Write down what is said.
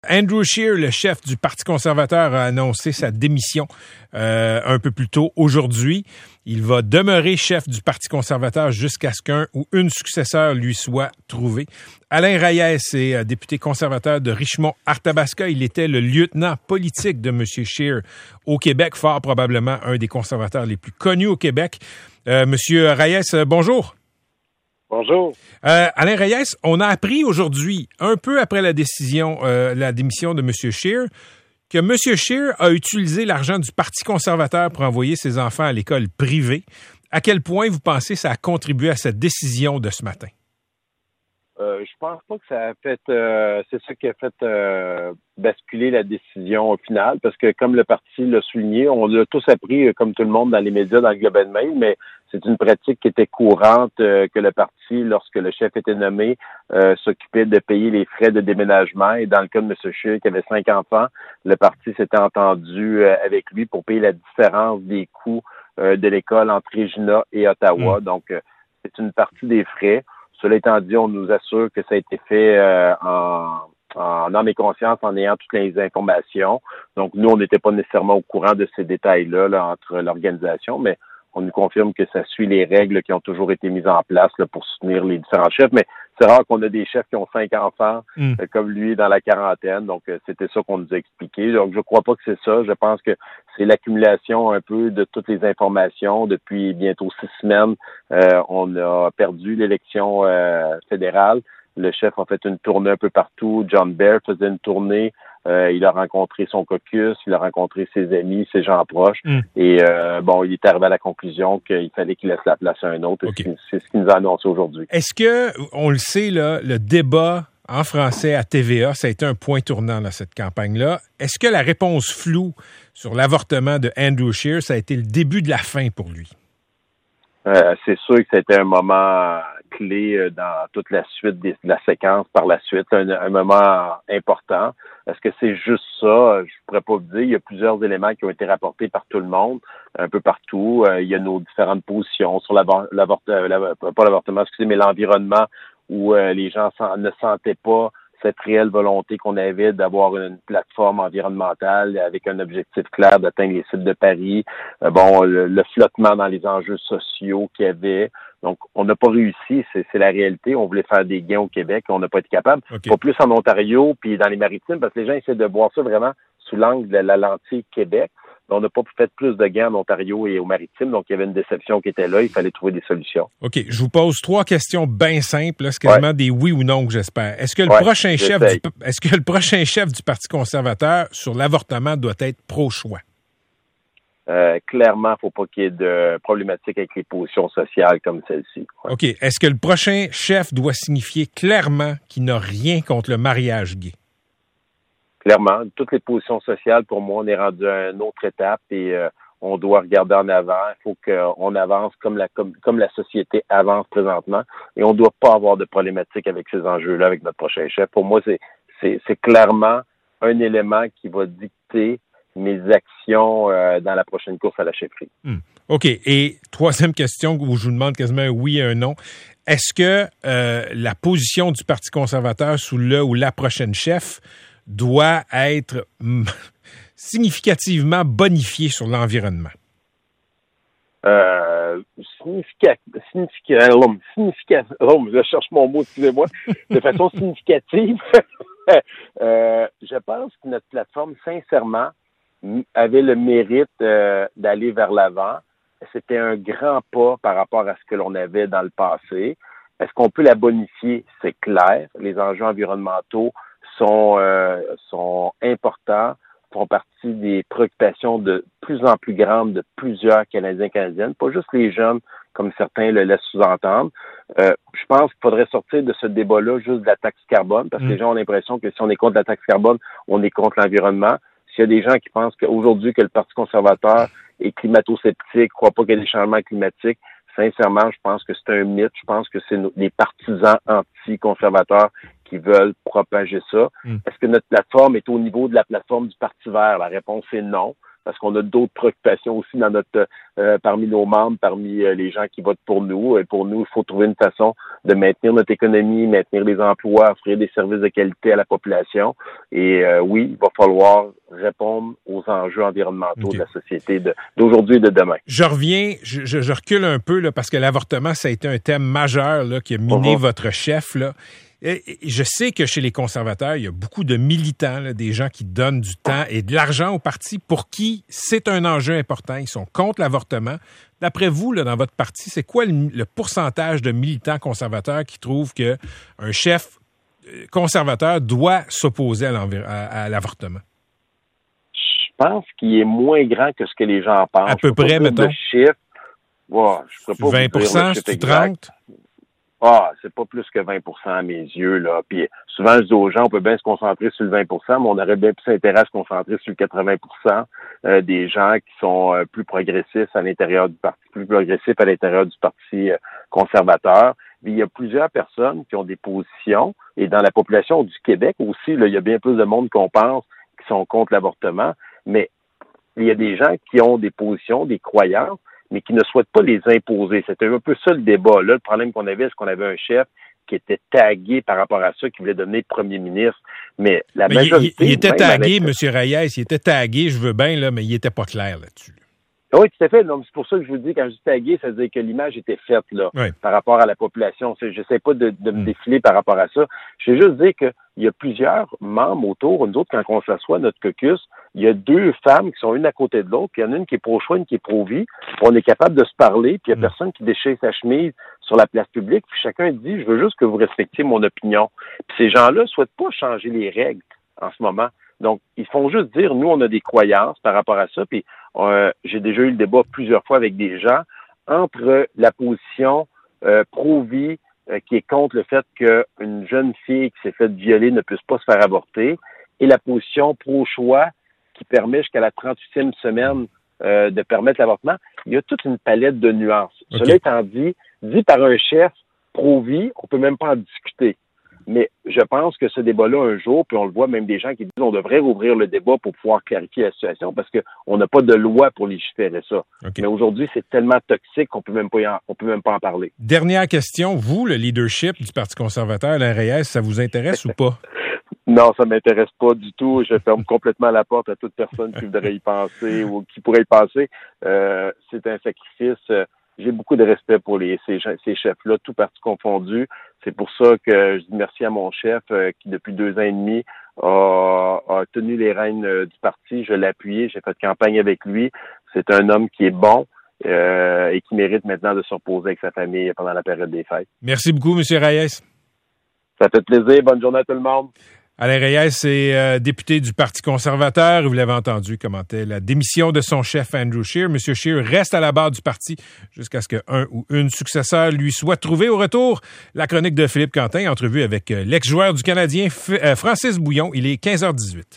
Andrew Scheer, le chef du Parti conservateur, a annoncé sa démission un peu plus tôt aujourd'hui. Il va demeurer chef du Parti conservateur jusqu'à ce qu'un ou une successeur lui soit trouvé. Alain Reyes est député conservateur de Richmond-Arthabasca. Il était le lieutenant politique de M. Scheer au Québec, fort probablement un des conservateurs les plus connus au Québec. Monsieur Reyes, bonjour. Bonjour. Alain Reyes, on a appris aujourd'hui, un peu après la décision, la démission de M. Scheer, que M. Scheer a utilisé l'argent du Parti conservateur pour envoyer ses enfants à l'école privée. À quel point vous pensez que ça a contribué à cette décision de ce matin? Je pense pas que ça a fait, c'est ça qui a fait basculer la décision au final, parce que comme le parti l'a souligné, on l'a tous appris, comme tout le monde, dans les médias, dans le Globe and Mail, mais c'est une pratique qui était courante que le parti, lorsque le chef était nommé, s'occupait de payer les frais de déménagement. Et dans le cas de M. Scheer, qui avait 5 enfants, le parti s'était entendu avec lui pour payer la différence des coûts de l'école entre Regina et Ottawa. Donc, c'est une partie des frais. Cela étant dit, on nous assure que ça a été fait en âme et conscience, en ayant toutes les informations. Donc, nous, on n'était pas nécessairement au courant de ces détails-là là, entre l'organisation, mais on nous confirme que ça suit les règles qui ont toujours été mises en place là, pour soutenir les différents chefs. Mais c'est rare qu'on a des chefs qui ont 5 enfants, comme lui, dans la quarantaine. Donc, c'était ça qu'on nous a expliqué. Donc, je crois pas que c'est ça. Je pense que c'est l'accumulation un peu de toutes les informations. Depuis bientôt 6 semaines, on a perdu l'élection fédérale. Le chef a fait une tournée un peu partout. John Baird faisait une tournée. Il a rencontré son caucus, il a rencontré ses amis, ses gens proches. Et il est arrivé à la conclusion qu'il fallait qu'il laisse la place à un autre. Okay. C'est ce qu'il nous a annoncé aujourd'hui. Est-ce que, on le sait, là, le débat en français à TVA, ça a été un point tournant dans cette campagne-là. Est-ce que la réponse floue sur l'avortement de Andrew Scheer, ça a été le début de la fin pour lui? C'est sûr que c'était un moment clé dans toute la suite de la séquence par la suite, un moment important. Est-ce que c'est juste ça? Je pourrais pas vous dire. Il y a plusieurs éléments qui ont été rapportés par tout le monde, un peu partout. Il y a nos différentes positions sur l'environnement où les gens ne sentaient pas cette réelle volonté qu'on avait d'avoir une plateforme environnementale avec un objectif clair d'atteindre les sites de Paris. Le flottement dans les enjeux sociaux qu'il y avait. Donc, on n'a pas réussi, c'est la réalité. On voulait faire des gains au Québec, on n'a pas été capable. Okay. Pas plus en Ontario puis dans les Maritimes, parce que les gens essaient de voir ça vraiment sous l'angle de la lentille Québec. On n'a pas fait plus de gains en Ontario et aux Maritimes, donc il y avait une déception qui était là. Il fallait trouver des solutions. OK. Je vous pose 3 questions bien simples. C'est quasiment des oui ou non que j'espère. Est-ce que le prochain chef du Parti conservateur sur l'avortement doit être pro-choix? Clairement, il ne faut pas qu'il y ait de problématiques avec les positions sociales comme celle-ci. Ouais. OK. Est-ce que le prochain chef doit signifier clairement qu'il n'a rien contre le mariage gay? Clairement, toutes les positions sociales, pour moi, on est rendu à une autre étape et on doit regarder en avant. Il faut qu'on avance comme la société avance présentement et on ne doit pas avoir de problématique avec ces enjeux-là avec notre prochain chef. Pour moi, c'est clairement un élément qui va dicter mes actions dans la prochaine course à la chefferie. OK. Et 3e question où je vous demande quasiment un oui et un non. Est-ce que la position du Parti conservateur sous le ou la prochaine chef doit être significativement bonifiée sur l'environnement? Je cherche mon mot, excusez-moi. De façon significative, je pense que notre plateforme, sincèrement, avait le mérite d'aller vers l'avant. C'était un grand pas par rapport à ce que l'on avait dans le passé. Est-ce qu'on peut la bonifier? C'est clair. Les enjeux environnementaux sont importants, font partie des préoccupations de plus en plus grandes de plusieurs Canadiens et Canadiennes, pas juste les jeunes, comme certains le laissent sous-entendre. Je pense qu'il faudrait sortir de ce débat-là juste de la taxe carbone, parce que les gens ont l'impression que si on est contre la taxe carbone, on est contre l'environnement. S'il y a des gens qui pensent qu'aujourd'hui que le Parti conservateur est climato-sceptique, croit pas qu'il y a des changements climatiques, sincèrement, je pense que c'est un mythe. Je pense que c'est les partisans anti-conservateurs qui veulent propager ça. Est-ce que notre plateforme est au niveau de la plateforme du Parti vert? La réponse est non. parce qu'on a d'autres préoccupations aussi dans notre parmi nos membres, parmi les gens qui votent pour nous. Et pour nous, il faut trouver une façon de maintenir notre économie, maintenir les emplois, offrir des services de qualité à la population. Et oui, il va falloir répondre aux enjeux environnementaux de la société d'aujourd'hui et de demain. Je reviens, je recule un peu là, parce que l'avortement, ça a été un thème majeur là, qui a miné votre chef. Là. Et je sais que chez les conservateurs, il y a beaucoup de militants, là, des gens qui donnent du temps et de l'argent au parti pour qui c'est un enjeu important. Ils sont contre l'avortement. D'après vous, là, dans votre parti, c'est quoi le pourcentage de militants conservateurs qui trouvent qu'un chef conservateur doit s'opposer à l'avortement? Je pense qu'il est moins grand que ce que les gens pensent. À peu près, mettons. Le chiffre, je pourrais pas 20 vous dire le chiffre c'est exact. 30? C'est pas plus que 20 à mes yeux, là. Puis souvent, je dis aux gens, on peut bien se concentrer sur le 20 mais on aurait bien plus intérêt à se concentrer sur le 80 des gens qui sont plus progressistes à l'intérieur du parti, conservateur. Puis il y a plusieurs personnes qui ont des positions, et dans la population du Québec aussi, là, il y a bien plus de monde qu'on pense qui sont contre l'avortement, mais il y a des gens qui ont des positions, des croyances, mais qui ne souhaitent pas les imposer. C'était un peu ça le débat. Là, le problème qu'on avait, c'est qu'on avait un chef qui était tagué par rapport à ça, qui voulait devenir premier ministre. Mais la majorité... Il était tagué, M. Reyes, il était tagué, je veux bien, là, mais il était pas clair là-dessus. Oui, tout à fait. Donc, c'est pour ça que je vous dis, quand je dis tagué, ça veut dire que l'image était faite là, par rapport à la population. Je n'essaie pas de me défiler par rapport à ça. Je vais juste dire qu'il y a plusieurs membres autour. Nous autres, quand on s'assoit, notre caucus, il y a deux femmes qui sont une à côté de l'autre, puis il y en a une qui est pro-choix, une qui est pro-vie. On est capable de se parler, puis il n'y a personne qui déchire sa chemise sur la place publique. Puis chacun dit, je veux juste que vous respectiez mon opinion. Puis ces gens-là ne souhaitent pas changer les règles en ce moment. Donc, ils font juste dire, nous, on a des croyances par rapport à ça. Puis j'ai déjà eu le débat plusieurs fois avec des gens entre la position pro-vie qui est contre le fait qu'une jeune fille qui s'est faite violer ne puisse pas se faire avorter et la position pro-choix qui permet jusqu'à la 38e semaine de permettre l'avortement. Il y a toute une palette de nuances. Okay. Cela étant dit par un chef pro-vie, on peut même pas en discuter. Mais je pense que ce débat-là, un jour, puis on le voit même des gens qui disent on devrait rouvrir le débat pour pouvoir clarifier la situation parce qu'on n'a pas de loi pour légiférer ça. Okay. Mais aujourd'hui, c'est tellement toxique qu'on peut même pas en parler. Dernière question. Vous, le leadership du Parti conservateur, Alain Reyes, ça vous intéresse ou pas? Non, ça m'intéresse pas du tout. Je ferme complètement la porte à toute personne qui voudrait y penser ou qui pourrait y penser. C'est un sacrifice. J'ai beaucoup de respect pour ces chefs-là, tout parti confondu. C'est pour ça que je dis merci à mon chef qui, depuis 2 ans et demi, a tenu les rênes du parti. Je l'ai appuyé, j'ai fait campagne avec lui. C'est un homme qui est bon et qui mérite maintenant de se reposer avec sa famille pendant la période des fêtes. Merci beaucoup, M. Reyes. Ça fait plaisir. Bonne journée à tout le monde. Alain Reyes est député du Parti conservateur. Vous l'avez entendu commenter la démission de son chef Andrew Scheer. M. Scheer reste à la barre du parti jusqu'à ce qu'un ou une successeur lui soit trouvé. Au retour, la chronique de Philippe Quentin, entrevue avec l'ex-joueur du Canadien Francis Bouillon. Il est 15h18.